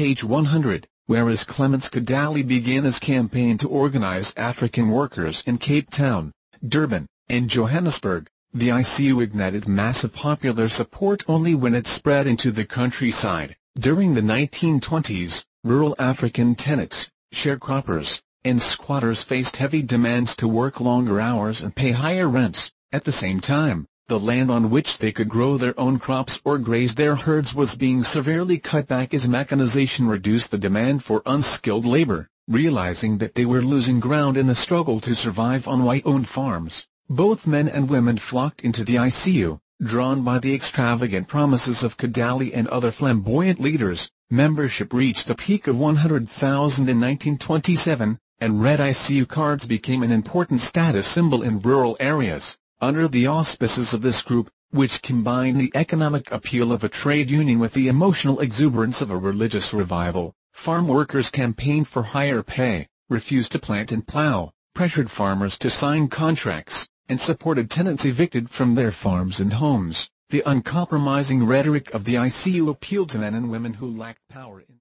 page 100, whereas Clements Kadali began his campaign to organize African workers in Cape Town, Durban, and Johannesburg, the ICU ignited massive popular support only when it spread into the countryside. During the 1920s, rural African tenants, sharecroppers, and squatters faced heavy demands to work longer hours and pay higher rents. At the same time, the land on which they could grow their own crops or graze their herds was being severely cut back as mechanization reduced the demand for unskilled labor. Realizing that they were losing ground in the struggle to survive on white-owned farms, both men and women flocked into the ICU, drawn by the extravagant promises of Kadali and other flamboyant leaders. Membership reached a peak of 100,000 in 1927, and red ICU cards became an important status symbol in rural areas. Under the auspices of this group, which combined the economic appeal of a trade union with the emotional exuberance of a religious revival, farm workers campaigned for higher pay, refused to plant and plow, pressured farmers to sign contracts, and supported tenants evicted from their farms and homes. The uncompromising rhetoric of the ICU appealed to men and women who lacked power.